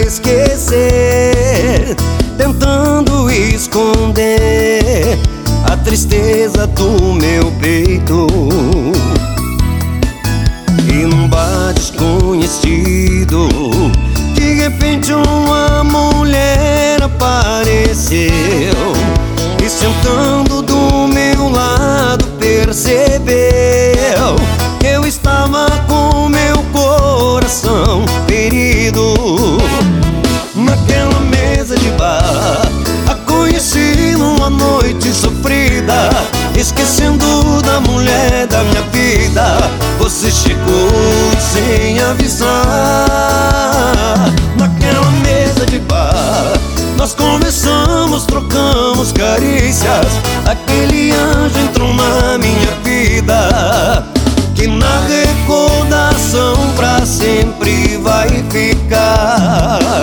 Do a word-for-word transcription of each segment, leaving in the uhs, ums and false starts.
esquecer, tentando esconder a tristeza do meu peito. E num bar desconhecido, de repente uma mulher apareceu, e sentando do meu lado percebeu que eu estava com meu coração ferido. Naquela mesa de bar, a conheci numa noite sofrida, esquecendo da mulher da minha vida. Você chegou sem avisar. Naquela mesa de bar, nós conversamos, trocamos carícias. Aquele anjo entrou na minha vida, que na recordação pra sempre vai ficar.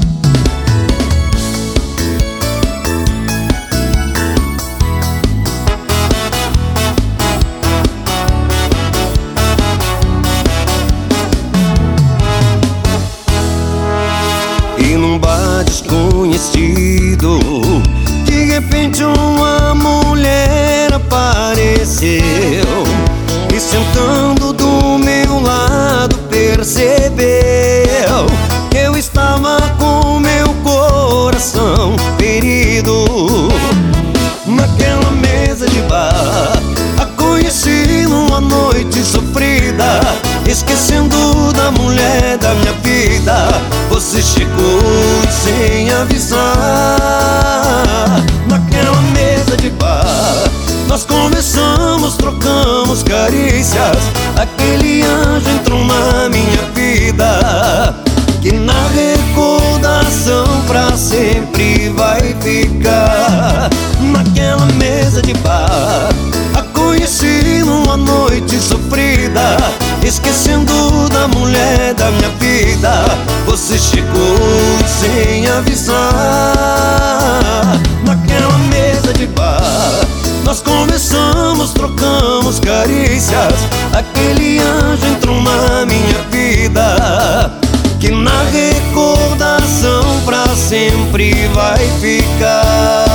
E num bar desconhecido, de repente uma mulher apareceu, e sentando do meu lado percebeu que eu estava com meu coração ferido. Naquela mesa de bar, a conheci numa noite sofrida, esquecendo da mulher da minha vida. Você chegou sem avisar. Naquela mesa de bar, nós conversamos, trocamos carícias. Aquele anjo entrou na minha vida, que na recordação pra sempre vai ficar. Naquela mesa de bar, a conheci numa noite sofrida, esquecendo da mulher da minha vida. Você chegou sem avisar. Naquela mesa de bar, nós conversamos, trocamos carícias. Aquele anjo entrou na minha vida, que na recordação pra sempre vai ficar.